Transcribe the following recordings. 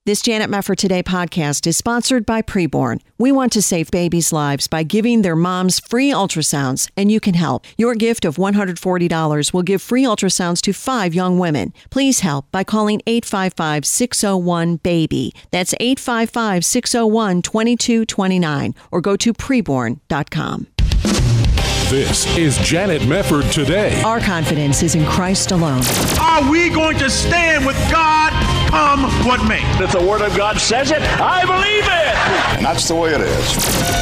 This Janet Mefford Today podcast is sponsored by Preborn. We want to save babies' lives by giving their moms free ultrasounds, and you can help. Your gift of $140 will give free ultrasounds to 5 young women. Please help by calling 855-601-BABY. That's 855-601-2229, or go to preborn.com. This is Janet Mefford Today. Our confidence is in Christ alone. Are we going to stand with God come what may? If the Word of God says it, I believe it. And that's the way it is.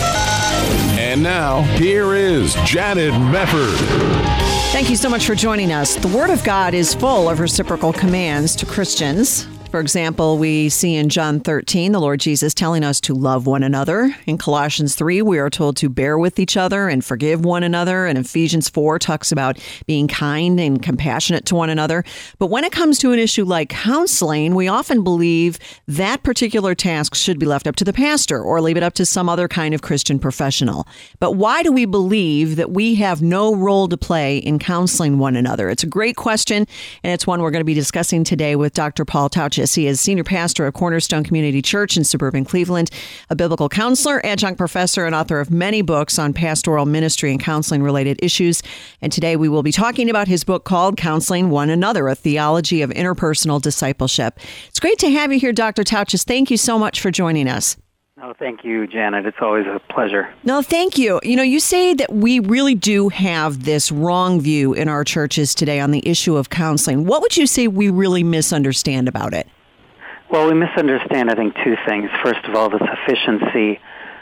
And now, here is Janet Mefford. Thank you so much for joining us. The Word of God is full of reciprocal commands to Christians. For example, we see in John 13, the Lord Jesus telling us to love one another. In Colossians 3, we are told to bear with each other and forgive one another. And Ephesians 4 talks about being kind and compassionate to one another. But when it comes to an issue like counseling, we often believe that particular task should be left up to the pastor or leave it up to some other kind of Christian professional. But why do we believe that we have no role to play in counseling one another? It's a great question, and it's one we're going to be discussing today with Dr. Paul Tautges. He is senior pastor of Cornerstone Community Church in suburban Cleveland, a biblical counselor, adjunct professor, and author of many books on pastoral ministry and counseling-related issues. And today we will be talking about his book called Counseling One Another, a Theology of Interpersonal Discipleship. It's great to have you here, Dr. Tautges. Thank you so much for joining us. Oh, thank you, Janet. It's always a pleasure. No, thank you. You know, you say that we really do have this wrong view in our churches today on the issue of counseling. What would you say we really misunderstand about it? Well, we misunderstand, I think, 2 things. First of all, the sufficiency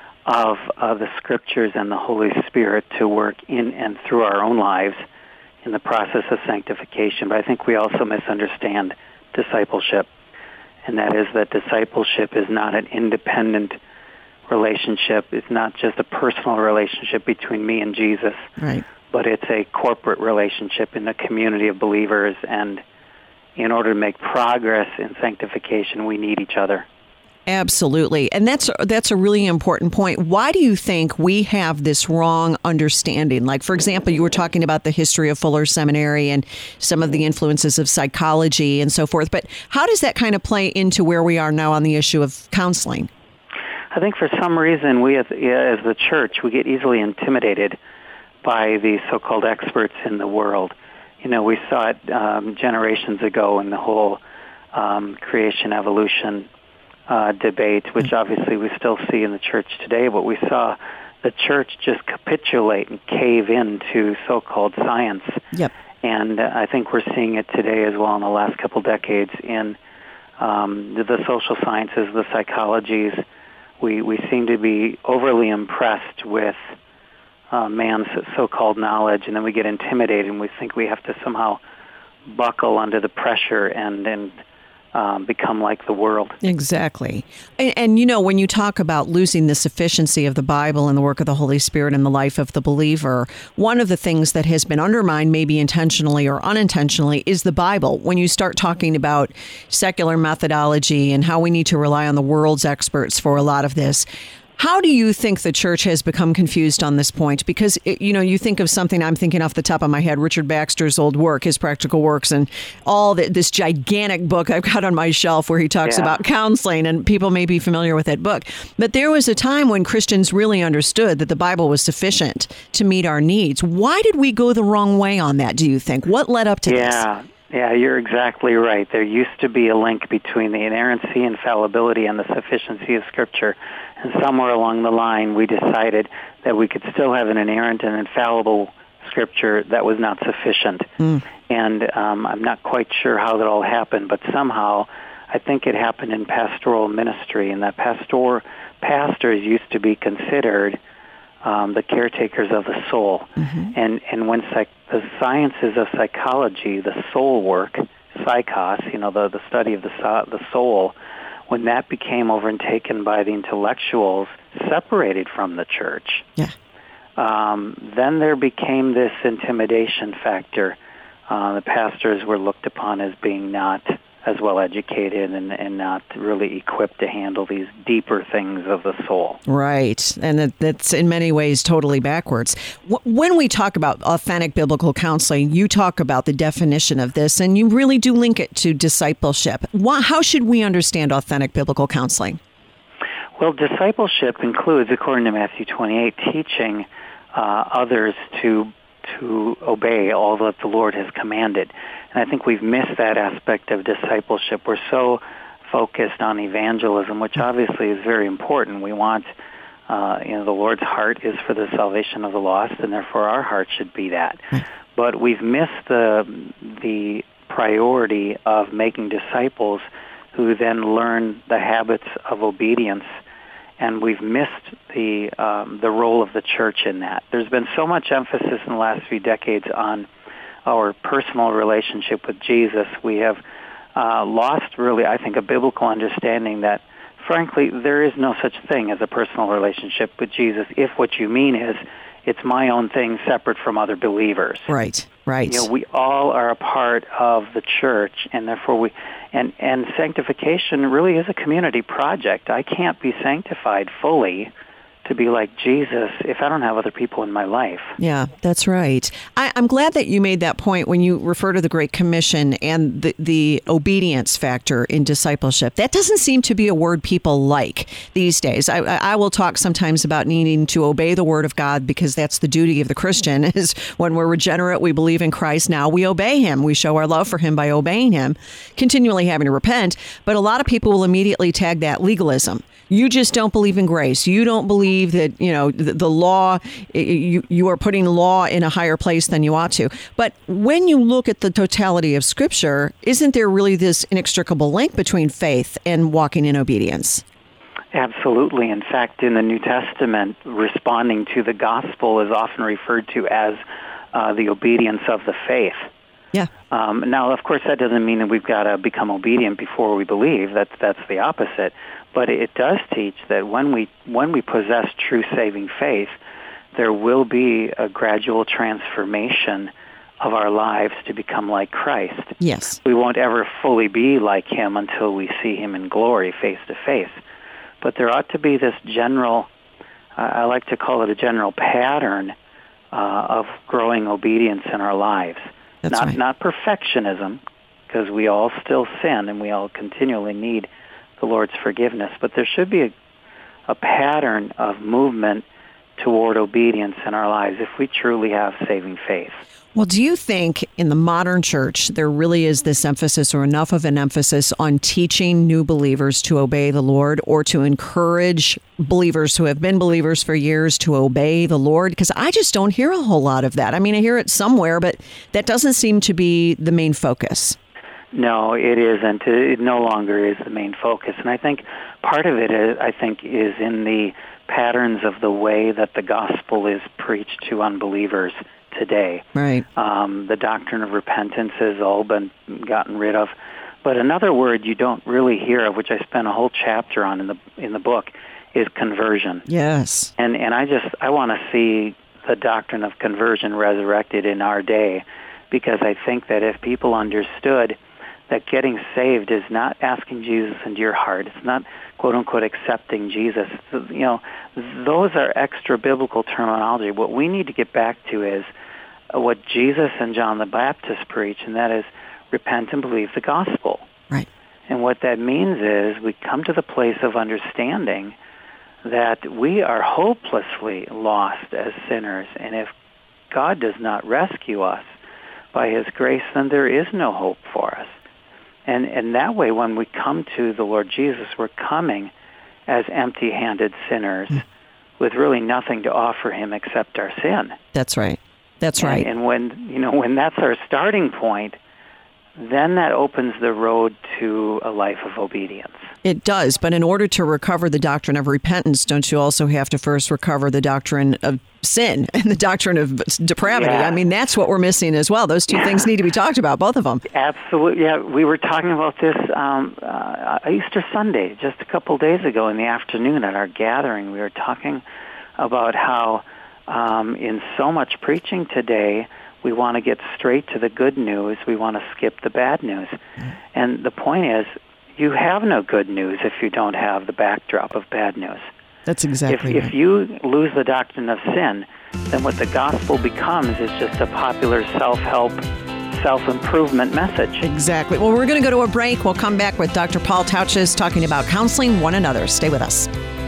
of the Scriptures and the Holy Spirit to work in and through our own lives in the process of sanctification. But I think we also misunderstand discipleship, and that is that discipleship is not an independent relationship. It's not just a personal relationship between me and Jesus, right, but it's a corporate relationship in the community of believers, and in order to make progress in sanctification, we need each other. Absolutely. And that's a really important point. Why do you think we have this wrong understanding? Like, for example, you were talking about the history of Fuller Seminary and some of the influences of psychology and so forth. But how does that kind of play into where we are now on the issue of counseling? I think for some reason we as the church, we get easily intimidated by the so-called experts in the world. You know, we saw it generations ago in the whole creation evolution debate, which obviously we still see in the church today, but we saw the church just capitulate and cave into so-called science. Yep. And I think we're seeing it today as well in the last couple decades in the social sciences, the psychologies. We seem to be overly impressed with man's so-called knowledge, and then we get intimidated and we think we have to somehow buckle under the pressure and become like the world. Exactly. And, you know, when you talk about losing the sufficiency of the Bible and the work of the Holy Spirit in the life of the believer, one of the things that has been undermined, maybe intentionally or unintentionally, is the Bible. When you start talking about secular methodology and how we need to rely on the world's experts for a lot of this, how do you think the church has become confused on this point? Because, you think of something, I'm thinking off the top of my head, Richard Baxter's old work, his Practical Works, and all this gigantic book I've got on my shelf where he talks about counseling, and people may be familiar with that book. But there was a time when Christians really understood that the Bible was sufficient to meet our needs. Why did we go the wrong way on that, do you think? What led up to this? Yeah, you're exactly right. There used to be a link between the inerrancy, infallibility, and the sufficiency of Scripture. And somewhere along the line, we decided that we could still have an inerrant and infallible Scripture that was not sufficient. And I'm not quite sure how that all happened, but somehow I think it happened in pastoral ministry, and that pastors used to be considered the caretakers of the soul. And when the sciences of psychology, the soul work, psychos, the study of the soul, when that became overtaken by the intellectuals separated from the church, then there became this intimidation factor. The pastors were looked upon as being not as well educated and not really equipped to handle these deeper things of the soul. Right. And that's in many ways totally backwards. When we talk about authentic biblical counseling, you talk about the definition of this, and you really do link it to discipleship. How should we understand authentic biblical counseling? Well, discipleship includes, according to Matthew 28, teaching others to obey all that the Lord has commanded. And I think we've missed that aspect of discipleship. We're so focused on evangelism, which obviously is very important. We want, the Lord's heart is for the salvation of the lost, and therefore our heart should be that. But we've missed the priority of making disciples who then learn the habits of obedience, and we've missed the role of the church in that. There's been so much emphasis in the last few decades on our personal relationship with Jesus. We have lost, really, I think, a biblical understanding that, frankly, there is no such thing as a personal relationship with Jesus if what you mean is it's my own thing separate from other believers. Right. We all are a part of the church, and therefore and sanctification really is a community project. I can't be sanctified fully to be like Jesus if I don't have other people in my life. Yeah, that's right. I'm glad that you made that point when you refer to the Great Commission and the obedience factor in discipleship. That doesn't seem to be a word people like these days. I will talk sometimes about needing to obey the Word of God because that's the duty of the Christian, is when we're regenerate, we believe in Christ, now we obey Him. We show our love for Him by obeying Him, continually having to repent. But a lot of people will immediately tag that legalism. You just don't believe in grace. You don't believe that, the law, you are putting law in a higher place than you ought to. But when you look at the totality of Scripture, isn't there really this inextricable link between faith and walking in obedience? Absolutely. In fact, in the New Testament, responding to the gospel is often referred to as the obedience of the faith. Yeah. Now, of course, that doesn't mean that we've got to become obedient before we believe. That's the opposite. But it does teach that when we possess true saving faith, there will be a gradual transformation of our lives to become like Christ. Yes. We won't ever fully be like Him until we see Him in glory face to face. But there ought to be this general, I like to call it a general pattern of growing obedience in our lives. That's right. Not perfectionism, because we all still sin and we all continually need the Lord's forgiveness, but there should be a pattern of movement toward obedience in our lives if we truly have saving faith. Well, do you think in the modern church there really is this emphasis, or enough of an emphasis, on teaching new believers to obey the Lord, or to encourage believers who have been believers for years to obey the Lord? Because I just don't hear a whole lot of that. I mean, I hear it somewhere, but that doesn't seem to be the main focus. No, it isn't. It no longer is the main focus. And I think part of it is in the patterns of the way that the gospel is preached to unbelievers today. Right. The doctrine of repentance has all been gotten rid of. But another word you don't really hear of, which I spent a whole chapter on in the book, is conversion. Yes. And I want to see the doctrine of conversion resurrected in our day, because I think that if people understood that getting saved is not asking Jesus into your heart, it's not, quote-unquote, accepting Jesus. Those are extra biblical terminology. What we need to get back to is what Jesus and John the Baptist preach, and that is repent and believe the gospel. Right. And what that means is we come to the place of understanding that we are hopelessly lost as sinners, and if God does not rescue us by His grace, then there is no hope for us. And that way, when we come to the Lord Jesus, we're coming as empty-handed sinners with really nothing to offer Him except our sin. That's right. That's right. And when that's our starting point, then that opens the road to a life of obedience. It does, but in order to recover the doctrine of repentance, don't you also have to first recover the doctrine of sin and the doctrine of depravity? Yeah. I mean, that's what we're missing as well. Those two things need to be talked about, both of them. Absolutely. Yeah, we were talking about this Easter Sunday, just a couple days ago in the afternoon at our gathering. We were talking about how in so much preaching today, We want to get straight to the good news. We want to skip the bad news. And the point is, you have no good news if you don't have the backdrop of bad news. That's exactly right. If you lose the doctrine of sin, then what the gospel becomes is just a popular self-help, self-improvement message. Exactly. Well, we're going to go to a break. We'll come back with Dr. Paul Tautges talking about counseling one another. Stay with us.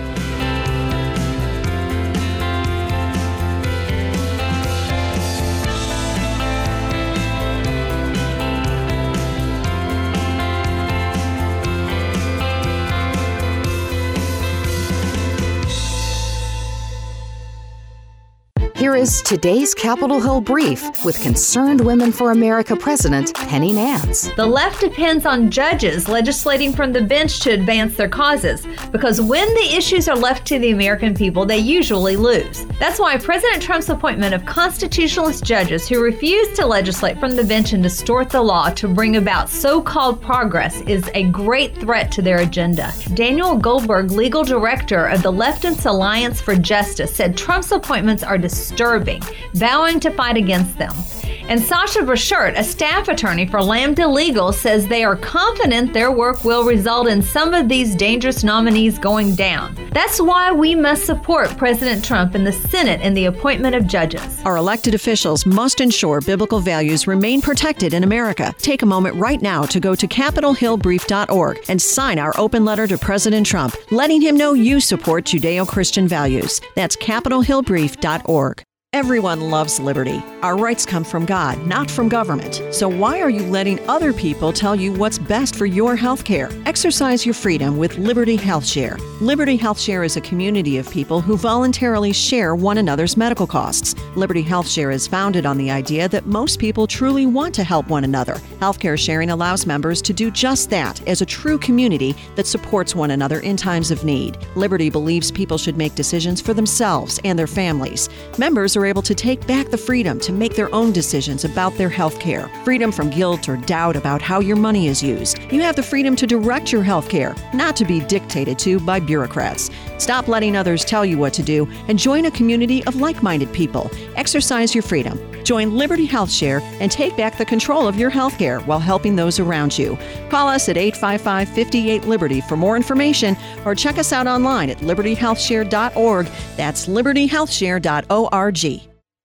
Here is today's Capitol Hill Brief with Concerned Women for America President Penny Nance. The left depends on judges legislating from the bench to advance their causes, because when the issues are left to the American people, they usually lose. That's why President Trump's appointment of constitutionalist judges who refuse to legislate from the bench and distort the law to bring about so-called progress is a great threat to their agenda. Daniel Goldberg, legal director of the Leftist Alliance for Justice, said Trump's appointments are disturbing, vowing to fight against them. And Sasha Burchert, a staff attorney for Lambda Legal, says they are confident their work will result in some of these dangerous nominees going down. That's why we must support President Trump in the Senate in the appointment of judges. Our elected officials must ensure biblical values remain protected in America. Take a moment right now to go to CapitolHillBrief.org and sign our open letter to President Trump, letting him know you support Judeo-Christian values. That's CapitolHillBrief.org. Everyone loves liberty. Our rights come from God, not from government. So why are you letting other people tell you what's best for your health care? Exercise your freedom with Liberty Health Share. Liberty Health Share is a community of people who voluntarily share one another's medical costs. Liberty Health Share is founded on the idea that most people truly want to help one another. Healthcare sharing allows members to do just that as a true community that supports one another in times of need. Liberty believes people should make decisions for themselves and their families. Members are able to take back the freedom to make their own decisions about their health care. Freedom from guilt or doubt about how your money is used. You have the freedom to direct your health care, not to be dictated to by bureaucrats. Stop letting others tell you what to do and join a community of like-minded people. Exercise your freedom. Join Liberty Health Share and take back the control of your health care while helping those around you. Call us at 855-58-LIBERTY for more information or check us out online at libertyhealthshare.org. That's libertyhealthshare.org.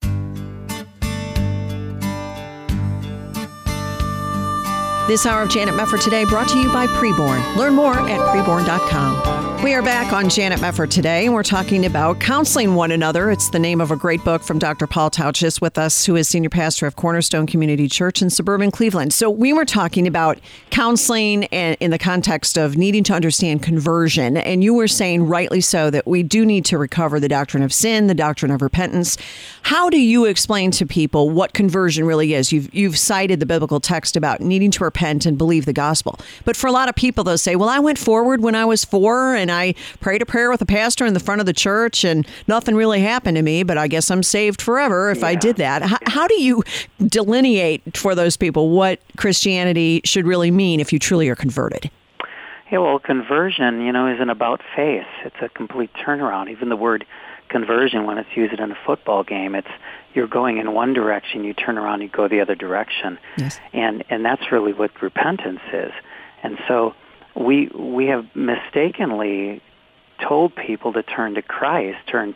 This hour of Janet Mefford Today brought to you by Preborn. Learn more at preborn.com. We are back on Janet Mefford Today, and we're talking about counseling one another. It's the name of a great book from Dr. Paul Tautges with us, who is senior pastor of Cornerstone Community Church in suburban Cleveland. So we were talking about counseling and in the context of needing to understand conversion. And you were saying, rightly so, that we do need to recover the doctrine of sin, the doctrine of repentance. How do you explain to people what conversion really is? You've cited the biblical text about needing to repent and believe the gospel. But for a lot of people, they'll say, well, I went forward when I was 4 and I prayed a prayer with a pastor in the front of the church and nothing really happened to me, but I guess I'm saved forever if I did that. How do you delineate for those people what Christianity should really mean if you truly are converted? Yeah, well, conversion, isn't about faith. It's a complete turnaround. Even the word conversion, when it's used in a football game, it's you're going in one direction, you turn around, you go the other direction. Yes. And that's really what repentance is. And so we have mistakenly told people to turn to Christ, turn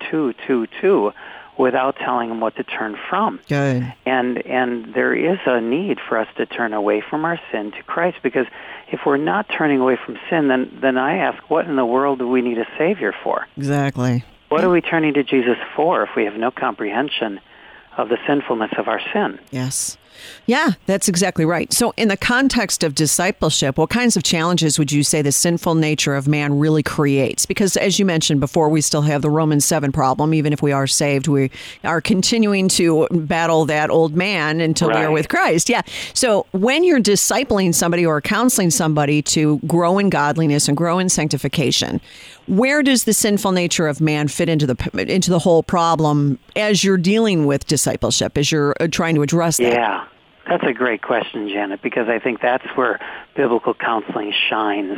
to, without telling them what to turn from. Good. And there is a need for us to turn away from our sin to Christ, because if we're not turning away from sin, then I ask, what in the world do we need a Savior for? Exactly. What are we turning to Jesus for if we have no comprehension of the sinfulness of our sin? Yes. Yeah, that's exactly right. So in the context of discipleship, what kinds of challenges would you say the sinful nature of man really creates? Because as you mentioned before, we still have the Romans 7 problem. Even if we are saved, we are continuing to battle that old man until we are with Christ. Yeah. So when you're discipling somebody or counseling somebody to grow in godliness and grow in sanctification, where does the sinful nature of man fit into the whole problem as you're dealing with discipleship, as you're trying to address that? Yeah, that's a great question, Janet, because I think that's where biblical counseling shines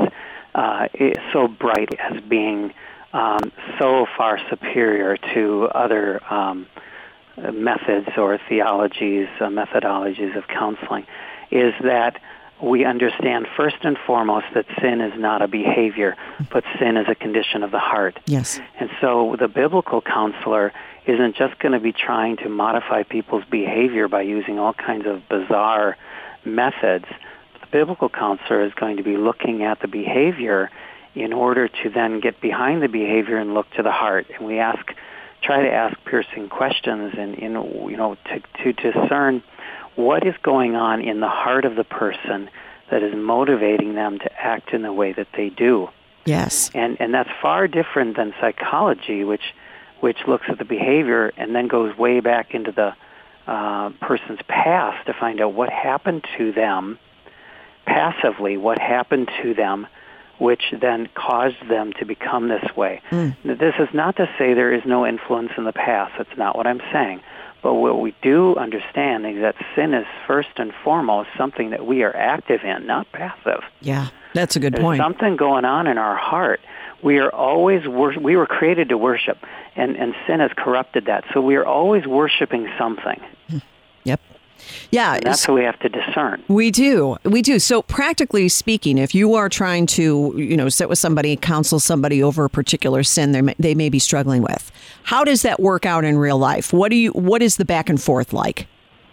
so bright as being so far superior to other methods or theologies, methodologies of counseling, is that we understand first and foremost that sin is not a behavior, but sin is a condition of the heart. Yes. And so the biblical counselor isn't just going to be trying to modify people's behavior by using all kinds of bizarre methods. The biblical counselor is going to be looking at the behavior in order to then get behind the behavior and look to the heart. And we try to ask piercing questions and to discern what is going on in the heart of the person that is motivating them to act in the way that they do. Yes. And that's far different than psychology, which looks at the behavior and then goes way back into the person's past to find out what happened to them passively, what happened to them, which then caused them to become this way. This is not to say there is no influence in the past. That's not what I'm saying. But what we do understand is that sin is first and foremost something that we are active in, not passive. Yeah, that's a good point. There's something going on in our heart. We are always we were created to worship, and sin has corrupted that. So we are always worshiping something. Yep. Yeah. And that's what we have to discern. We do. So practically speaking, if you are trying to, sit with somebody, counsel somebody over a particular sin they may be struggling with, how does that work out in real life? What is the back and forth like?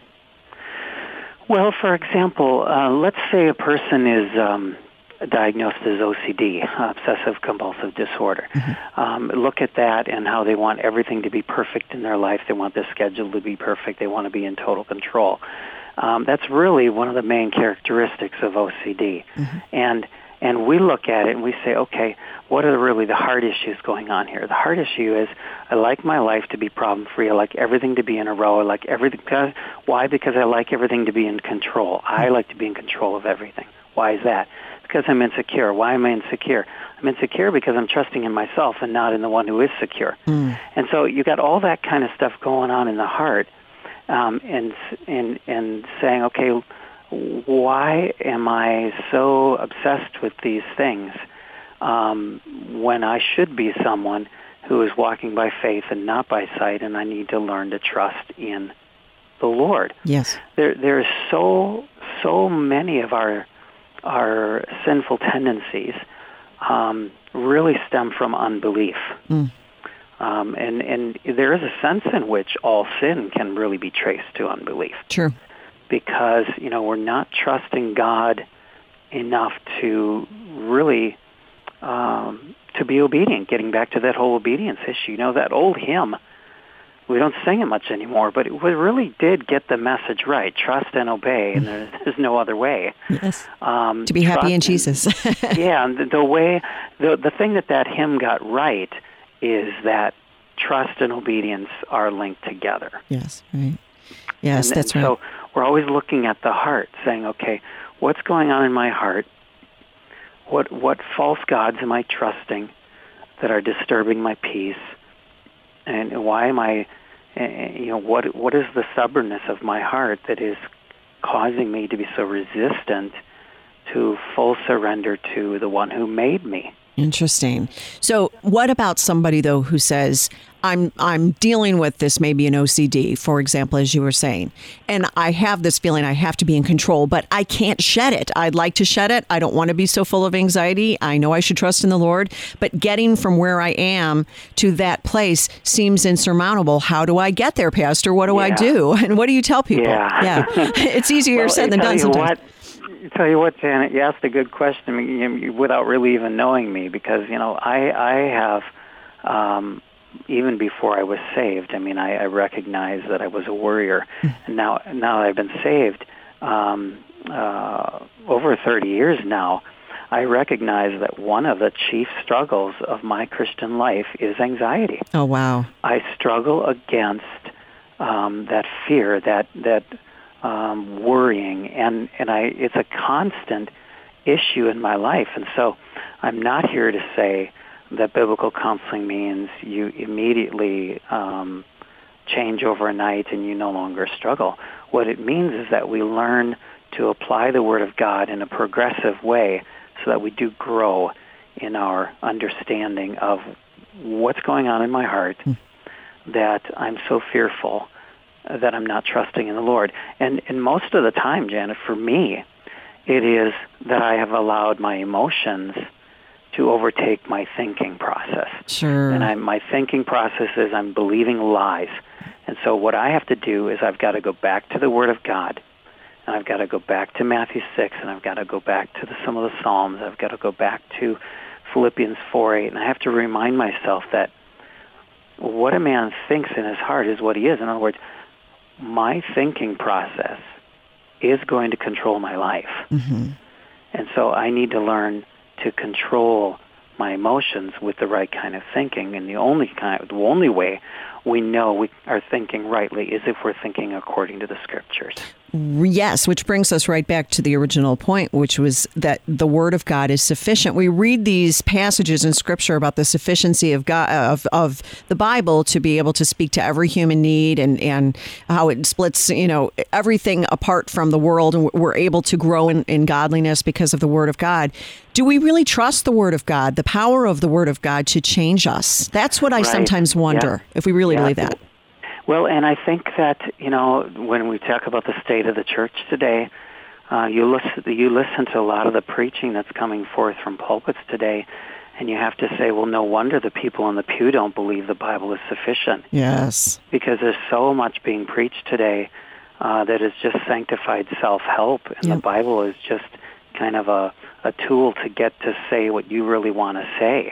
Well, for example, let's say a person is diagnosed as OCD, obsessive-compulsive disorder. Look at that and how they want everything to be perfect in their life. They want their schedule to be perfect. They want to be in total control. That's really one of the main characteristics of OCD. And we look at it and we say, okay, what are really the heart issues going on here? The heart issue is I like my life to be problem-free. I like everything to be in a row. I like everything. Why? Because I like everything to be in control. I like to be in control of everything. Why is that? Because I'm insecure. Why am I insecure? I'm insecure because I'm trusting in myself and not in the one who is secure. And so you got all that kind of stuff going on in the heart, and saying, okay, why am I so obsessed with these things when I should be someone who is walking by faith and not by sight, and I need to learn to trust in the Lord? Yes. There's so many of our sinful tendencies really stem from unbelief. And there is a sense in which all sin can really be traced to unbelief. True. Because, we're not trusting God enough to really to be obedient, getting back to that whole obedience issue. That old hymn, we don't sing it much anymore, but it really did get the message right. Trust and obey, and there's no other way. Yes. To be happy in Jesus. Yeah, and the thing that hymn got right is that trust and obedience are linked together. Yes, right. Yes, that's right. So we're always looking at the heart, saying, okay, what's going on in my heart? What false gods am I trusting that are disturbing my peace? And why am I, what is the stubbornness of my heart that is causing me to be so resistant to full surrender to the one who made me? Interesting. So what about somebody, though, who says, I'm dealing with this, maybe an OCD, for example, as you were saying, and I have this feeling I have to be in control, but I can't shed it. I'd like to shed it. I don't want to be so full of anxiety. I know I should trust in the Lord, but getting from where I am to that place seems insurmountable. How do I get there, Pastor? What do I do? And what do you tell people? Yeah. It's easier said than done sometimes. Tell you what, Janet, you asked a good question without really even knowing me, because I have even before I was saved. I recognized that I was a worrier, and now that I've been saved over 30 years now, I recognize that one of the chief struggles of my Christian life is anxiety. Oh wow! I struggle against that fear, that worrying, and it's a constant issue in my life. And so I'm not here to say that biblical counseling means you immediately change overnight and you no longer struggle. What it means is that we learn to apply the Word of God in a progressive way so that we do grow in our understanding of what's going on in my heart, that I'm so fearful that I'm not trusting in the Lord. And most of the time, Janet, for me, it is that I have allowed my emotions to overtake my thinking process. Sure. And my thinking process is I'm believing lies. And so what I have to do is I've got to go back to the Word of God, and I've got to go back to Matthew 6, and I've got to go back to some of the Psalms. I've got to go back to Philippians 4:8, and I have to remind myself that what a man thinks in his heart is what he is. In other words, my thinking process is going to control my life. Mm-hmm. And so I need to learn to control my emotions with the right kind of thinking. And the only way we know we are thinking rightly is if we're thinking according to the Scriptures. Yes, which brings us right back to the original point, which was that the Word of God is sufficient. We read these passages in Scripture about the sufficiency of God, of the Bible to be able to speak to every human need, and how it splits, everything apart from the world, and we're able to grow in godliness because of the Word of God. Do we really trust the Word of God, the power of the Word of God to change us? That's what I sometimes wonder, if we really believe that. Well, and I think that, when we talk about the state of the church today, you listen to a lot of the preaching that's coming forth from pulpits today, and you have to say, well, no wonder the people in the pew don't believe the Bible is sufficient. Yes. Because there's so much being preached today that is just sanctified self-help, and the Bible is just kind of a tool to get to say what you really want to say.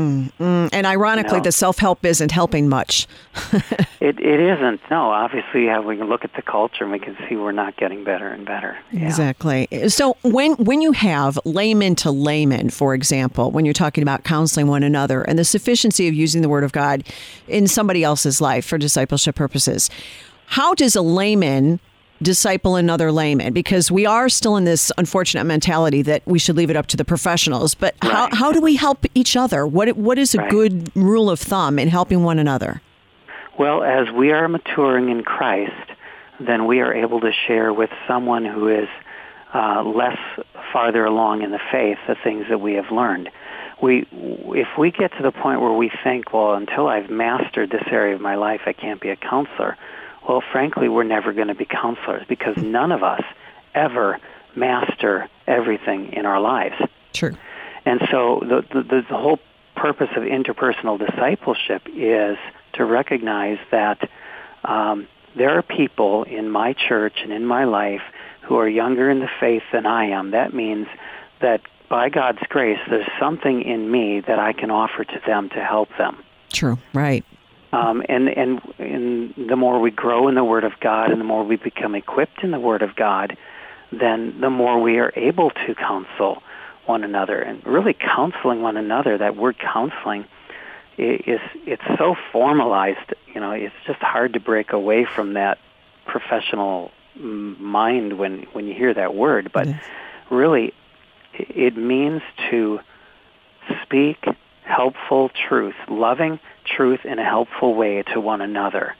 And ironically, the self-help isn't helping much. It isn't. No, obviously, we can look at the culture and we can see we're not getting better and better. Yeah. Exactly. So when you have layman to layman, for example, when you're talking about counseling one another and the sufficiency of using the Word of God in somebody else's life for discipleship purposes, how does a layman disciple another layman? Because we are still in this unfortunate mentality that we should leave it up to the professionals. But how do we help each other? What is a good rule of thumb in helping one another? Well, as we are maturing in Christ, then we are able to share with someone who is less farther along in the faith the things that we have learned. If we get to the point where we think, well, until I've mastered this area of my life, I can't be a counselor. Well, frankly, we're never going to be counselors because none of us ever master everything in our lives. True. And so the whole purpose of interpersonal discipleship is to recognize that there are people in my church and in my life who are younger in the faith than I am. That means that by God's grace, there's something in me that I can offer to them to help them. True, right. And the more we grow in the Word of God and the more we become equipped in the Word of God, then the more we are able to counsel one another. And really counseling one another, that word counseling, it's so formalized, it's just hard to break away from that professional mind when you hear that word. But really, it means to speak helpful truth, loving truth in a helpful way to one another.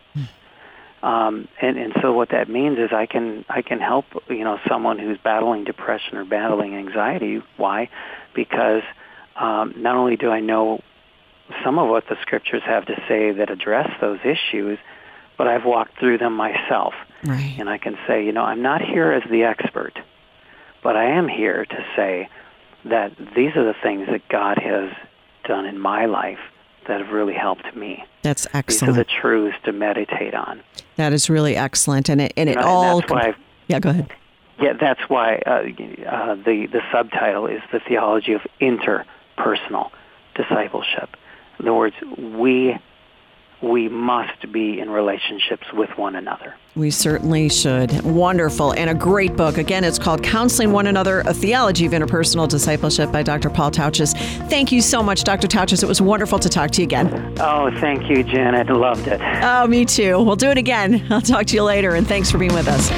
And so what that means is I can help someone who's battling depression or battling anxiety. Why? Because not only do I know some of what the Scriptures have to say that address those issues, but I've walked through them myself. Right. And I can say, I'm not here as the expert, but I am here to say that these are the things that God has done in my life that have really helped me. That's excellent. These are the truths to meditate on. That is really excellent, and it And all. that's why go ahead. Yeah, that's why the subtitle is the theology of interpersonal discipleship. In other words, we must be in relationships with one another. We certainly should. Wonderful. And a great book. Again, it's called Counseling One Another, A Theology of Interpersonal Discipleship by Dr. Paul Tautges. Thank you so much, Dr. Tautges. It was wonderful to talk to you again. Oh, thank you, Janet. Loved it. Oh, me too. We'll do it again. I'll talk to you later, and thanks for being with us.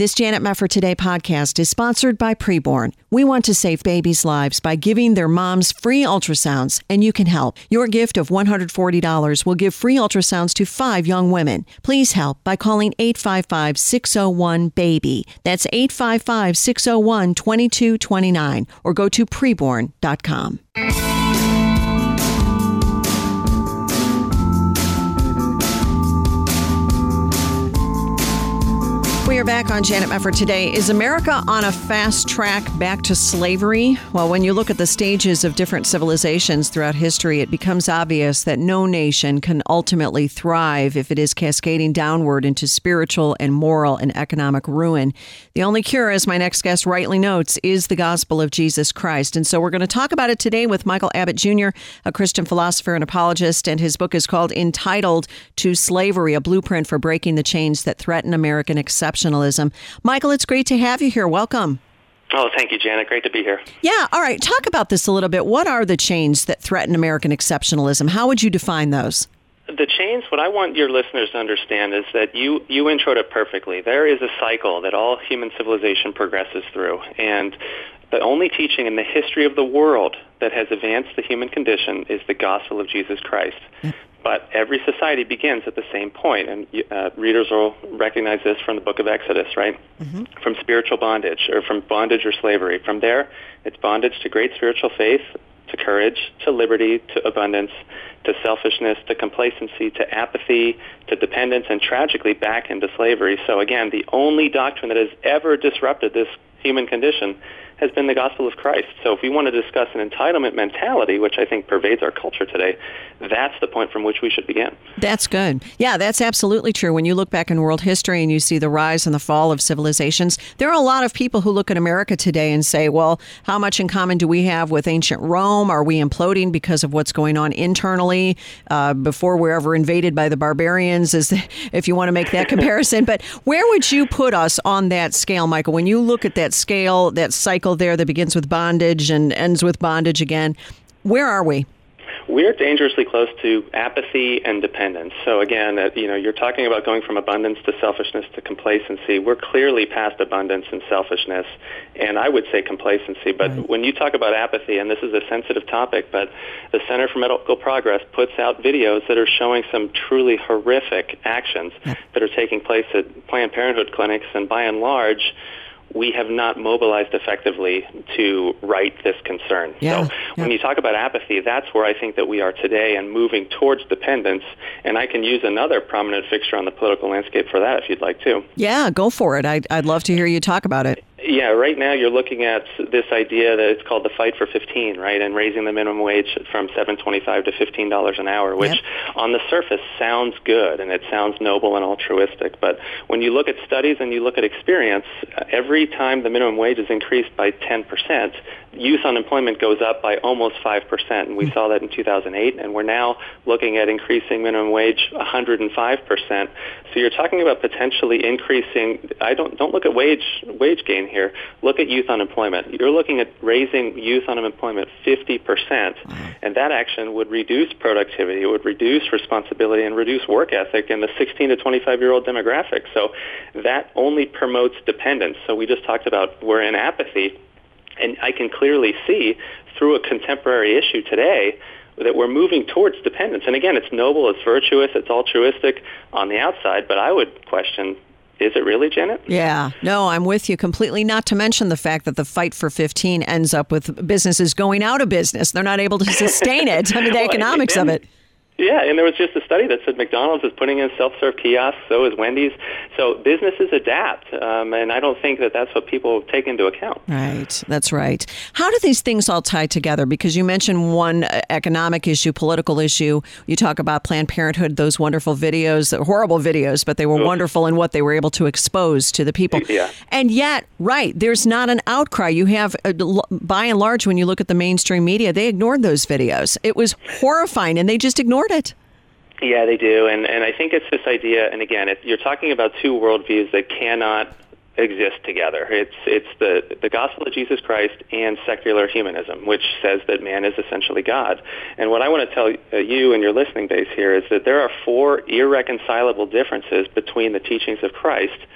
This Janet Mefford Today podcast is sponsored by Preborn. We want to save babies' lives by giving their moms free ultrasounds, and you can help. Your gift of $140 will give free ultrasounds to 5 young women. Please help by calling 855-601-BABY. That's 855-601-2229, or go to preborn.com. We are back on Janet Mefford Today. Is America on a fast track back to slavery? Well, when you look at the stages of different civilizations throughout history, it becomes obvious that no nation can ultimately thrive if it is cascading downward into spiritual and moral and economic ruin. The only cure, as my next guest rightly notes, is the gospel of Jesus Christ. And so we're going to talk about it today with Michael Abbott Jr., a Christian philosopher and apologist, and his book is called Entitled to Slavery, a blueprint for breaking the chains that threaten American exceptionalism. Michael, it's great to have you here. Welcome. Oh, thank you, Janet. Great to be here. Yeah. All right. Talk about this a little bit. What are the chains that threaten American exceptionalism? How would you define those? The chains, what I want your listeners to understand is that you introed it perfectly. There is a cycle that all human civilization progresses through. And the only teaching in the history of the world that has advanced the human condition is the gospel of Jesus Christ. But every society begins at the same point, and readers will recognize this from the book of Exodus, right? Mm-hmm. From spiritual bondage, or from bondage or slavery. From there, it's bondage to great spiritual faith, to courage, to liberty, to abundance, to selfishness, to complacency, to apathy, to dependence, and tragically back into slavery. So again, the only doctrine that has ever disrupted this human condition has been the gospel of Christ. So if we want to discuss an entitlement mentality, which I think pervades our culture today, that's the point from which we should begin. That's good. Yeah, that's absolutely true. When you look back in world history and you see the rise and the fall of civilizations, there are a lot of people who look at America today and say, well, how much in common do we have with ancient Rome? Are we imploding because of what's going on internally before we're ever invaded by the barbarians, if you want to make that comparison? But where would you put us on that scale, Michael? When you look at that scale, that cycle there that begins with bondage and ends with bondage again, where are we? We're dangerously close to apathy and dependence. So again, you're talking about going from abundance to selfishness to complacency. We're clearly past abundance and selfishness, and I would say complacency. But when you talk about apathy, and this is a sensitive topic, but the Center for Medical Progress puts out videos that are showing some truly horrific actions that are taking place at Planned Parenthood clinics, and by and large, we have not mobilized effectively to right this concern. So when you talk about apathy, that's where I think that we are today and moving towards dependence. And I can use another prominent fixture on the political landscape for that if you'd like to. Yeah, go for it. I'd love to hear you talk about it. Yeah, right now you're looking at this idea that it's called the fight for 15, right, and raising the minimum wage from $7.25 to $15 an hour, which on the surface sounds good and it sounds noble and altruistic. But when you look at studies and you look at experience, every time the minimum wage is increased by 10%, youth unemployment goes up by almost 5%, and we saw that in 2008, and we're now looking at increasing minimum wage 105%. So you're talking about potentially increasing. Don't look at wage gain here. Look at youth unemployment. You're looking at raising youth unemployment 50%, and that action would reduce productivity, it would reduce responsibility, and reduce work ethic in the 16 to 25-year-old demographic. So that only promotes dependence. So we just talked about we're in apathy, and I can clearly see through a contemporary issue today that we're moving towards dependence. And again, it's noble, it's virtuous, it's altruistic on the outside, but I would question, is it really, Janet? Yeah. No, I'm with you completely, not to mention the fact that the fight for 15 ends up with businesses going out of business. They're not able to sustain it. I mean, the economics of it. Yeah, and there was just a study that said McDonald's is putting in self-serve kiosks, so is Wendy's. So businesses adapt, and I don't think that that's what people take into account. Right, that's right. How do these things all tie together? Because you mentioned one economic issue, political issue. You talk about Planned Parenthood, those wonderful videos, horrible videos, but they were wonderful in what they were able to expose to the people. Yeah. And yet, right, there's not an outcry. You have, by and large, when you look at the mainstream media, they ignored those videos. It was horrifying, and they just ignored it. Yeah, they do, and I think it's this idea, and again, you're talking about two worldviews that cannot exist together. It's the gospel of Jesus Christ and secular humanism, which says that man is essentially God. And what I want to tell you and your listening base here is that there are four irreconcilable differences between the teachings of Christ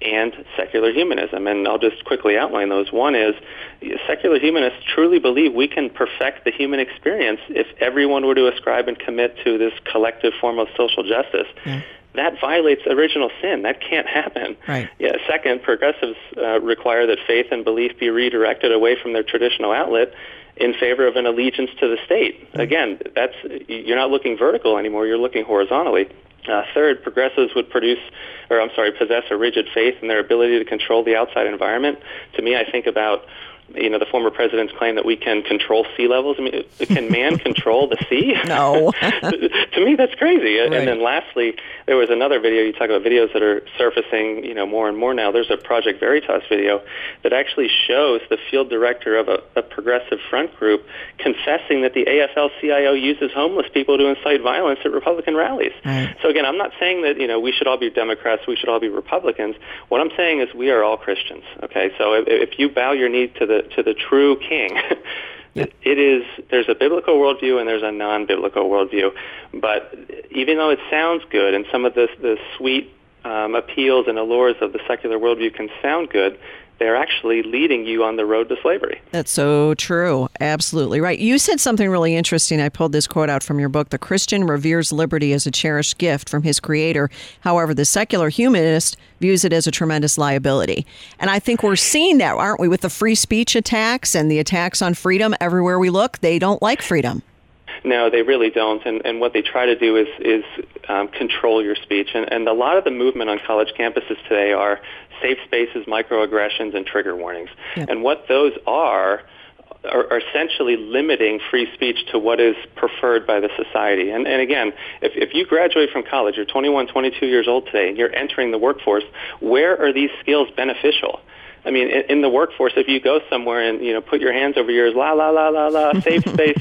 and secular humanism. And I'll just quickly outline those. One is secular humanists truly believe we can perfect the human experience if everyone were to ascribe and commit to this collective form of social justice. Yeah. That violates original sin. That can't happen. Right. Yeah. Second, progressives require that faith and belief be redirected away from their traditional outlet in favor of an allegiance to the state. Again, you're not looking vertical anymore. You're looking horizontally. Third, progressives would possess a rigid faith in their ability to control the outside environment. To me, I think about the former president's claim that we can control sea levels. I mean, can man control the sea? No. To me, that's crazy. Right. And then lastly, there was another video. You talk about videos that are surfacing, more and more now. There's a Project Veritas video that actually shows the field director of a progressive front group confessing that the AFL-CIO uses homeless people to incite violence at Republican rallies. Right. So again, I'm not saying that, we should all be Democrats, we should all be Republicans. What I'm saying is we are all Christians. Okay, so if you bow your knee to the true king, there's a biblical worldview and there's a non-biblical worldview. But even though it sounds good and some of the sweet appeals and allures of the secular worldview can sound good, they're actually leading you on the road to slavery. That's so true. Absolutely right. You said something really interesting. I pulled this quote out from your book. The Christian reveres liberty as a cherished gift from his creator. However, the secular humanist views it as a tremendous liability. And I think we're seeing that, aren't we, with the free speech attacks and the attacks on freedom everywhere we look? They don't like freedom. No, they really don't. And what they try to do is control your speech. And a lot of the movement on college campuses today are safe spaces, microaggressions, and trigger warnings. Yep. And what those are essentially limiting free speech to what is preferred by the society. And again, if you graduate from college, you're 21, 22 years old today, and you're entering the workforce, where are these skills beneficial? I mean, in the workforce, if you go somewhere and, put your hands over your ears, la, la, la, la, la, safe space,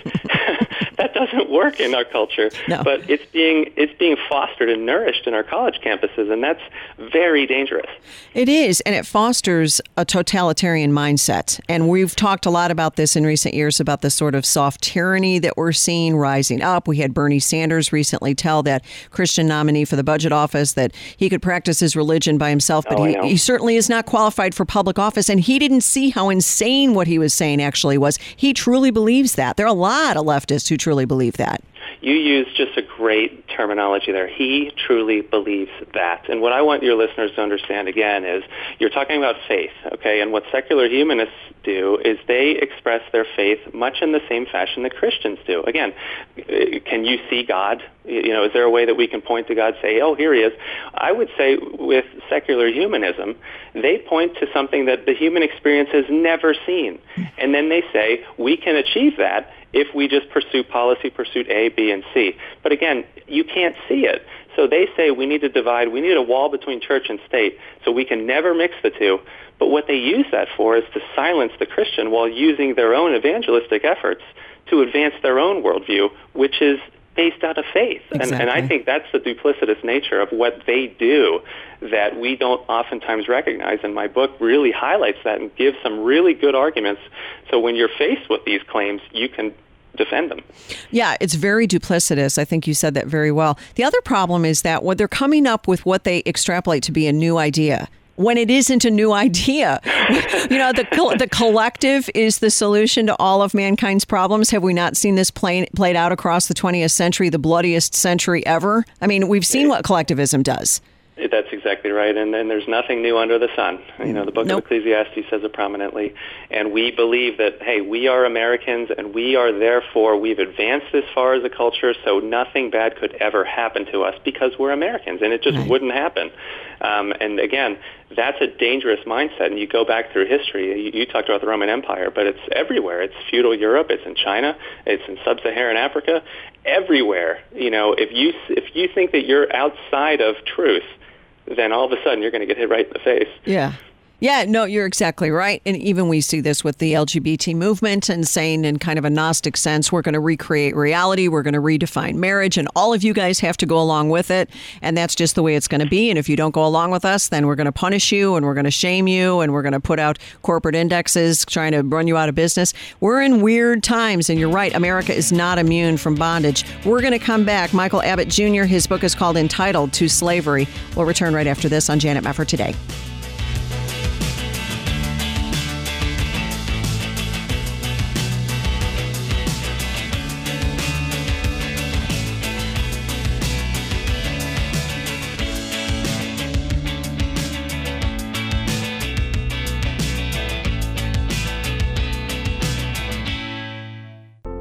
that doesn't work in our culture. No. But it's being fostered and nourished in our college campuses, and that's very dangerous. It is, and it fosters a totalitarian mindset. And we've talked a lot about this in recent years, about the sort of soft tyranny that we're seeing rising up. We had Bernie Sanders recently tell that Christian nominee for the budget office that he could practice his religion by himself, but he certainly is not qualified for public office. And he didn't see how insane what he was saying actually was. He truly believes that. There are a lot of leftists who truly believe that. You used just a great terminology there. He truly believes that. And what I want your listeners to understand, again, is you're talking about faith, okay? And what secular humanists do is they express their faith much in the same fashion that Christians do. Again, can you see God? Is there a way that we can point to God, say, oh, here he is? I would say with secular humanism, they point to something that the human experience has never seen. And then they say, we can achieve that if we just pursue policy pursuit A, B, and C. But again, you can't see it. So they say we need to divide, we need a wall between church and state, so we can never mix the two. But what they use that for is to silence the Christian while using their own evangelistic efforts to advance their own worldview, which is based out of faith. Exactly. And I think that's the duplicitous nature of what they do that we don't oftentimes recognize. And my book really highlights that and gives some really good arguments. So when you're faced with these claims, you can defend them. Yeah, it's very duplicitous. I think you said that very well. The other problem is that when they're coming up with what they extrapolate to be a new idea, when it isn't a new idea. The collective is the solution to all of mankind's problems. Have we not seen this played out across the 20th century, the bloodiest century ever? I mean, we've seen what collectivism does. That's exactly right. And there's nothing new under the sun. The book of Ecclesiastes says it prominently. And we believe that, hey, we are Americans and we've advanced this far as a culture, so nothing bad could ever happen to us because we're Americans. And it just wouldn't happen. And again, that's a dangerous mindset. And you go back through history. You talked about the Roman Empire, but it's everywhere. It's feudal Europe. It's in China. It's in sub-Saharan Africa. Everywhere. If you think that you're outside of truth, then all of a sudden you're going to get hit right in the face. Yeah. Yeah, no, you're exactly right. And even we see this with the LGBT movement and saying in kind of a Gnostic sense, we're going to recreate reality. We're going to redefine marriage. And all of you guys have to go along with it. And that's just the way it's going to be. And if you don't go along with us, then we're going to punish you and we're going to shame you and we're going to put out corporate indexes trying to run you out of business. We're in weird times. And you're right. America is not immune from bondage. We're going to come back. Michael Abbott Jr., his book is called Entitled to Slavery. We'll return right after this on Janet Mefford Today.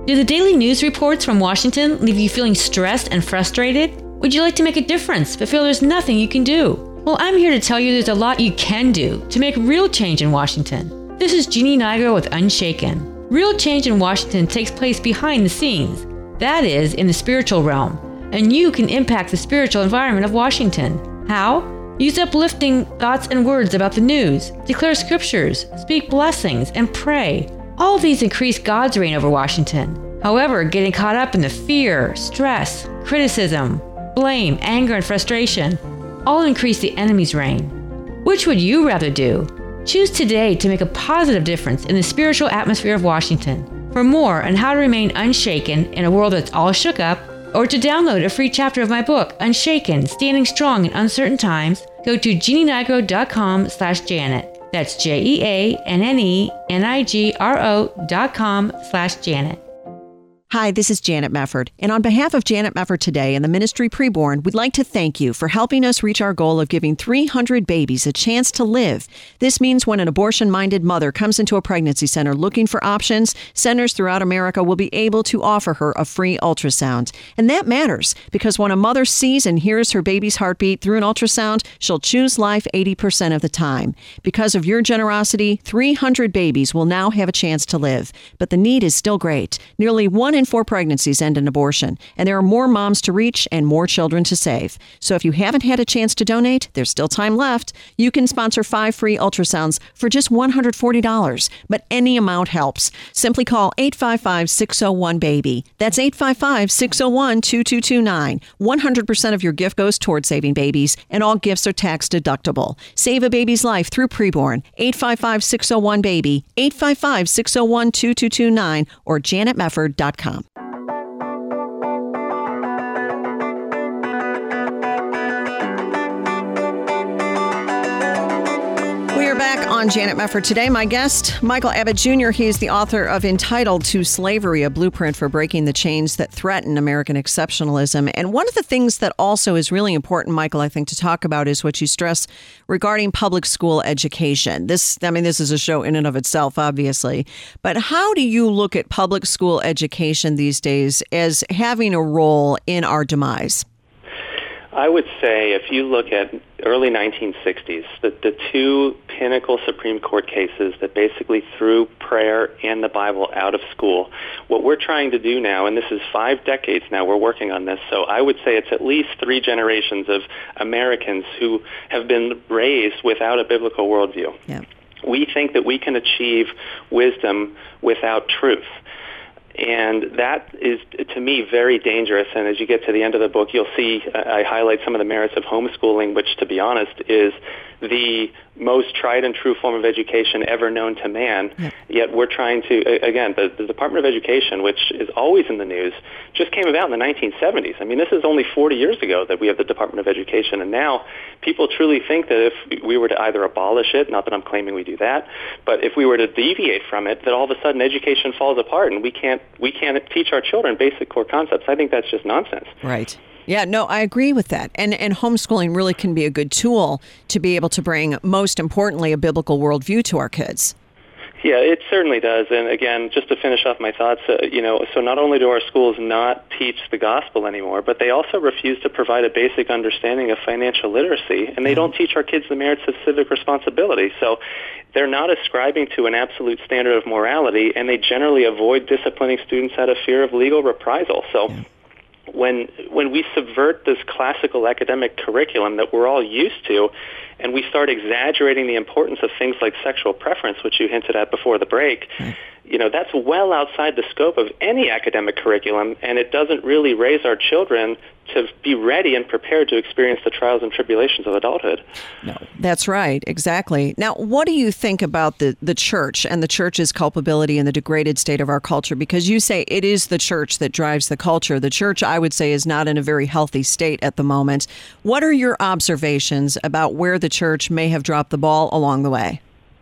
Do the daily news reports from Washington leave you feeling stressed and frustrated? Would you like to make a difference but feel there's nothing you can do? Well, I'm here to tell you there's a lot you can do to make real change in Washington. This is Jeannie Nigro with Unshaken. Real change in Washington takes place behind the scenes. That is, in the spiritual realm. And you can impact the spiritual environment of Washington. How? Use uplifting thoughts and words about the news, declare scriptures, speak blessings, and pray. All of these increase God's reign over Washington. However, getting caught up in the fear, stress, criticism, blame, anger, and frustration all increase the enemy's reign. Which would you rather do? Choose today to make a positive difference in the spiritual atmosphere of Washington. For more on how to remain unshaken in a world that's all shook up, or to download a free chapter of my book, Unshaken, Standing Strong in Uncertain Times, go to jeannienigro.com/Janet. That's JeanneNigro.com/Janet. Hi, this is Janet Mefford, and on behalf of Janet Mefford Today and the Ministry Preborn, we'd like to thank you for helping us reach our goal of giving 300 babies a chance to live. This means when an abortion-minded mother comes into a pregnancy center looking for options, centers throughout America will be able to offer her a free ultrasound. And that matters, because when a mother sees and hears her baby's heartbeat through an ultrasound, she'll choose life 80% of the time. Because of your generosity, 300 babies will now have a chance to live. But the need is still great. Nearly 1 in 4 pregnancies end in abortion, and there are more moms to reach and more children to save. So if you haven't had a chance to donate, there's still time left. You can sponsor 5 free ultrasounds for just $140, but any amount helps. Simply call 855-601-BABY. That's 855-601-2229. 100% of your gift goes toward saving babies, and all gifts are tax deductible. Save a baby's life through Preborn. 855-601-BABY, 855-601-2229, or janetmefford.com. We are back on Janet Mefford Today. My guest, Michael Abbott Jr. He is the author of Entitled to Slavery, a blueprint for breaking the chains that threaten American exceptionalism. And one of the things that also is really important, Michael, I think, to talk about is what you stress regarding public school education. This is a show in and of itself, obviously. But how do you look at public school education these days as having a role in our demise? I would say if you look at early 1960s, the 2 pinnacle Supreme Court cases that basically threw prayer and the Bible out of school, what we're trying to do now, and this is 5 decades now we're working on this, so I would say it's at least 3 generations of Americans who have been raised without a biblical worldview. Yeah. We think that we can achieve wisdom without truth. And that is, to me, very dangerous. And as you get to the end of the book, you'll see I highlight some of the merits of homeschooling, which, to be honest, is the most tried and true form of education ever known to man. Yep. Yet we're trying to, again, the Department of Education, which is always in the news, just came about in the 1970s. I mean, this is only 40 years ago that we have the Department of Education, and now people truly think that if we were to either abolish it, not that I'm claiming we do that, but if we were to deviate from it, that all of a sudden education falls apart and we can't teach our children basic core concepts. I think that's just nonsense. Right. Yeah, no, I agree with that. And homeschooling really can be a good tool to be able to bring, most importantly, a biblical worldview to our kids. Yeah, it certainly does. And again, just to finish off my thoughts, so not only do our schools not teach the gospel anymore, but they also refuse to provide a basic understanding of financial literacy, and they don't teach our kids the merits of civic responsibility. So they're not ascribing to an absolute standard of morality, and they generally avoid disciplining students out of fear of legal reprisal. So when we subvert this classical academic curriculum that we're all used to, and we start exaggerating the importance of things like sexual preference, which you hinted at before the break, that's well outside the scope of any academic curriculum, and it doesn't really raise our children to be ready and prepared to experience the trials and tribulations of adulthood. No, that's right. Exactly. Now, what do you think about the church and the church's culpability in the degraded state of our culture? Because you say it is the church that drives the culture. The church, I would say, is not in a very healthy state at the moment. What are your observations about where the church may have dropped the ball along the way?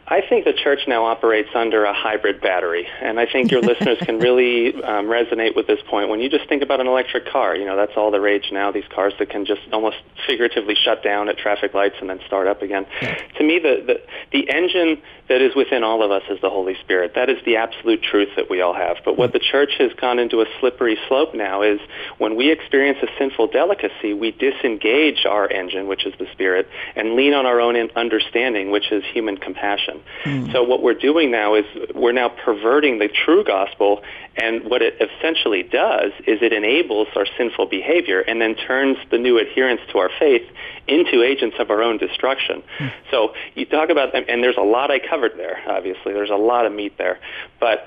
I think the church now operates under a hybrid battery, and I think your listeners can really resonate with this point. When you just think about an electric car, that's all the rage now, these cars that can just almost figuratively shut down at traffic lights and then start up again. To me, the engine that is within all of us is the Holy Spirit. That is the absolute truth that we all have. But what the church has gone into a slippery slope now is when we experience a sinful delicacy, we disengage our engine, which is the Spirit, and lean on our own understanding, which is human compassion. So what we're doing now is we're now perverting the true gospel, and what it essentially does is it enables our sinful behavior and then turns the new adherents to our faith into agents of our own destruction. So you talk about, and there's a lot I covered there, obviously. There's a lot of meat there. But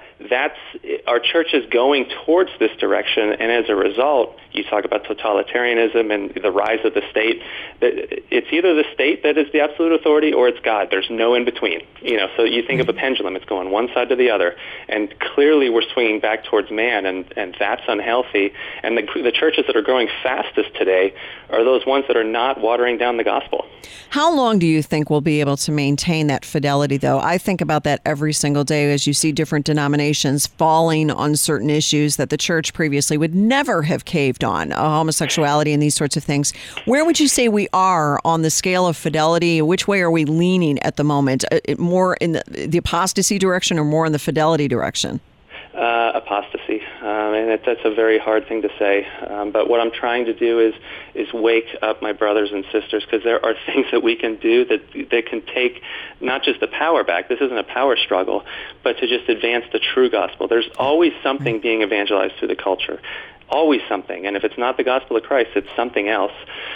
our church is going towards this direction, and as a result, you talk about totalitarianism and the rise of the state. It's either the state that is the absolute authority or it's God. There's no in between. So you think of a pendulum, it's going one side to the other, and clearly we're swinging back towards man, and that's unhealthy. And the churches that are growing fastest today are those ones that are not watering down the gospel. How long do you think we'll be able to maintain that fidelity, though? I think about that every single day as you see different denominations falling on certain issues that the church previously would never have caved on, homosexuality and these sorts of things. Where would you say we are on the scale of fidelity? Which way are we leaning at the moment? More in the apostasy direction or more in the fidelity direction? Apostasy, and that's a very hard thing to say. But what I'm trying to do is wake up my brothers and sisters, because there are things that we can do that can take not just the power back. This isn't a power struggle, but to just advance the true gospel. There's always something being evangelized through the culture. Always something, and if it's not the gospel of Christ, it's something else.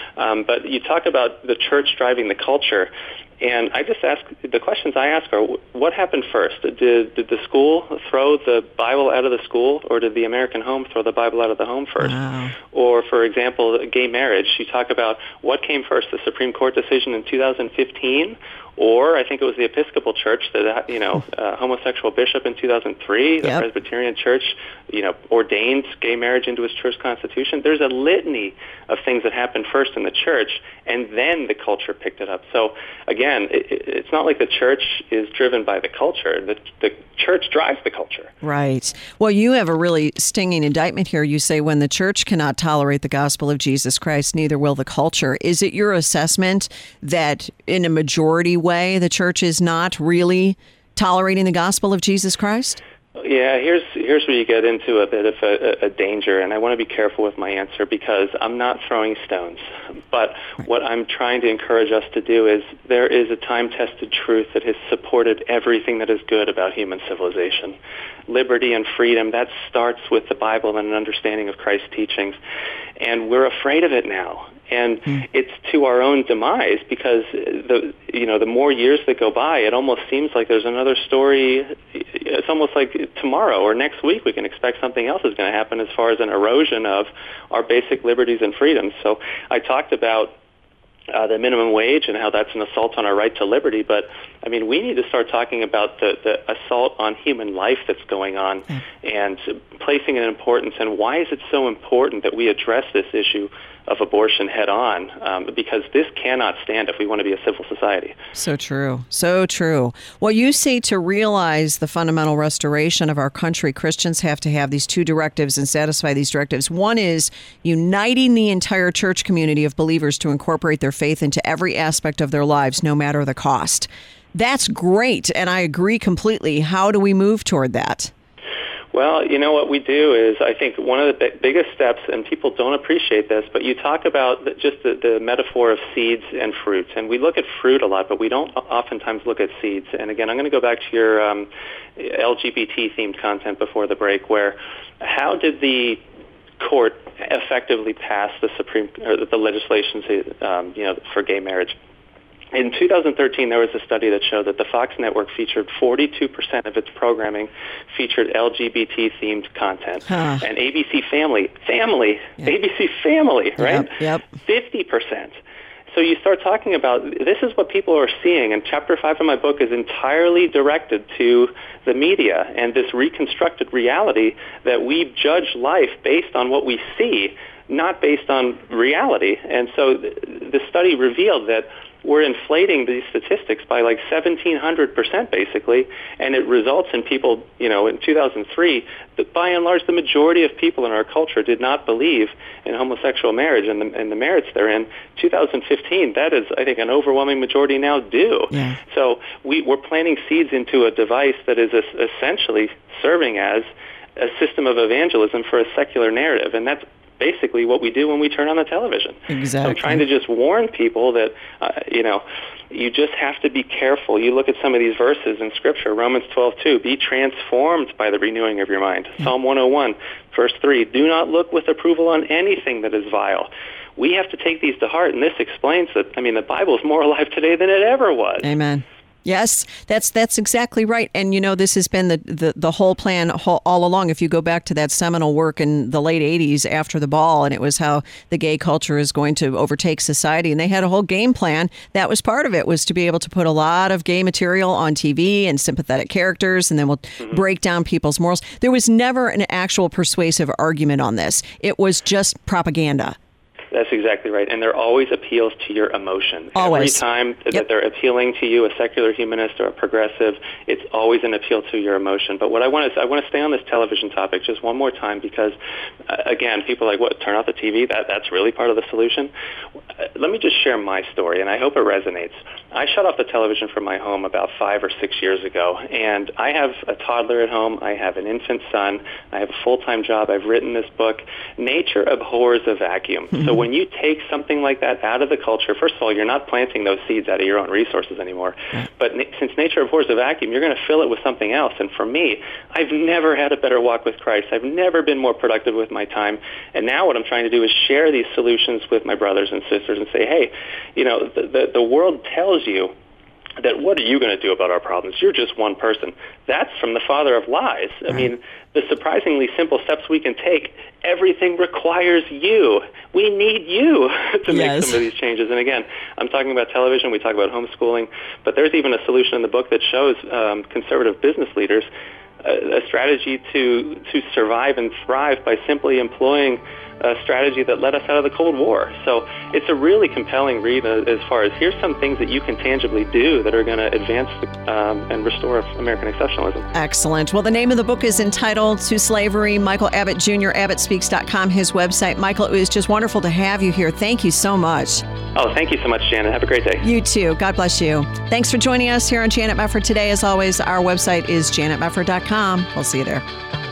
But you talk about the church driving the culture, and I just ask, the questions I ask are, what happened first? Did the school throw the Bible out of the school, or did the American home throw the Bible out of the home first? Wow. Or, for example, gay marriage. You talk about what came first, the Supreme Court decision in 2015, or I think it was the Episcopal Church that, homosexual bishop in 2003, the Presbyterian Church, ordained gay marriage into its church constitution. There's a litany of things that happened first in the church, and then the culture picked it up. So, again, it's not like the church is driven by the culture. The church drives the culture. Right. Well, you have a really stinging indictment here. You say when the church cannot tolerate the gospel of Jesus Christ, neither will the culture. Is it your assessment that in a majority way the church is not really tolerating the gospel of Jesus Christ? Yeah, here's where you get into a bit of a danger, and I want to be careful with my answer because I'm not throwing stones. But what I'm trying to encourage us to do is there is a time-tested truth that has supported everything that is good about human civilization. Liberty and freedom, that starts with the Bible and an understanding of Christ's teachings. And we're afraid of it now. And it's to our own demise because the more years that go by, it almost seems like there's another story. It's almost like tomorrow or next week we can expect something else is going to happen as far as an erosion of our basic liberties and freedoms. So I talked about the minimum wage and how that's an assault on our right to liberty, but I mean we need to start talking about the assault on human life that's going on and placing an importance. And why is it so important that we address this issue of abortion head on, because this cannot stand if we want to be a civil society. So true. So true. Well, you say to realize the fundamental restoration of our country, Christians have to have these two directives and satisfy these directives. One is uniting the entire church community of believers to incorporate their faith into every aspect of their lives, no matter the cost. That's great, and I agree completely. How do we move toward that? Well, what we do is, I think one of the biggest steps, and people don't appreciate this, but you talk about just the metaphor of seeds and fruits. And we look at fruit a lot, but we don't oftentimes look at seeds. And again, I'm going to go back to your LGBT-themed content before the break, where how did the court effectively pass the legislation for gay marriage? In 2013, there was a study that showed that the Fox network featured 42% of its programming featured LGBT-themed content. And ABC Family, ABC Family, right? Yep. 50%. So you start talking about, this is what people are seeing, and Chapter 5 of my book is entirely directed to the media and this reconstructed reality that we judge life based on what we see, not based on reality. And so the study revealed that we're inflating these statistics by like 1,700% basically, and it results in people, in 2003, that by and large the majority of people in our culture did not believe in homosexual marriage and the merits therein. 2015, that is, I think, an overwhelming majority now do. Yeah. So we're planting seeds into a device that is essentially serving as a system of evangelism for a secular narrative, and that's basically what we do when we turn on the television. Exactly. So I'm trying to just warn people that, you just have to be careful. You look at some of these verses in Scripture, Romans 12:2, be transformed by the renewing of your mind. Psalm 101, verse 3, do not look with approval on anything that is vile. We have to take these to heart, and this explains that, the Bible is more alive today than it ever was. Amen. Yes, that's exactly right. And, this has been the whole plan all along. If you go back to that seminal work in the late 80s after the ball, and it was how the gay culture is going to overtake society. And they had a whole game plan. That was part of it, was to be able to put a lot of gay material on TV and sympathetic characters, and then we'll break down people's morals. There was never an actual persuasive argument on this. It was just propaganda. That's exactly right. And there always appeals to your emotion. Always. Every time that they're appealing to you, a secular humanist or a progressive, it's always an appeal to your emotion. But what I want to stay on this television topic just one more time because, again, people are like, what, turn off the TV? That's really part of the solution? Let me just share my story, and I hope it resonates. I shut off the television from my home about 5 or 6 years ago, and I have a toddler at home. I have an infant son. I have a full-time job. I've written this book. Nature abhors a vacuum. So when you take something like that out of the culture, first of all, you're not planting those seeds out of your own resources anymore. But since nature abhors a vacuum, you're going to fill it with something else. And for me, I've never had a better walk with Christ. I've never been more productive with my time. And now what I'm trying to do is share these solutions with my brothers and sisters and say, hey, the world tells you that what are you going to do about our problems? You're just one person. That's from the father of lies. I mean, the surprisingly simple steps we can take, everything requires you. We need you to make some of these changes. And again, I'm talking about television, we talk about homeschooling, but there's even a solution in the book that shows conservative business leaders a strategy to survive and thrive by simply employing a strategy that led us out of the Cold War. So it's a really compelling read as far as here's some things that you can tangibly do that are going to advance and restore American exceptionalism. Excellent. Well, the name of the book is entitled To Slavery. Michael Abbott Jr., AbbottSpeaks.com, his website. Michael, it was just wonderful to have you here. Thank you so much. Oh, thank you so much, Janet. Have a great day. You too. God bless you. Thanks for joining us here on Janet Mefford today. As always, our website is janetmefford.com. We'll see you there.